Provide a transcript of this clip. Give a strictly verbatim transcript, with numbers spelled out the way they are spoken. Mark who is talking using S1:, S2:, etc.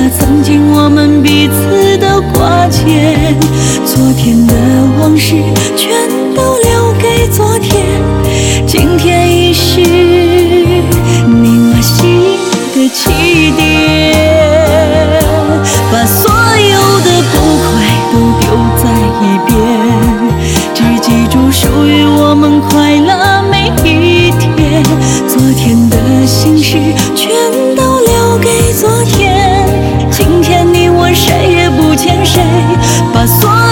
S1: 下曾经我们彼此的挂牵。昨天的往事全都留给昨天，今天已是你我心的起点。把所有的不快都丢在一边，只记住属于我们快乐每一天。昨天的心事全都留给昨天，今天你我谁也不欠谁。把所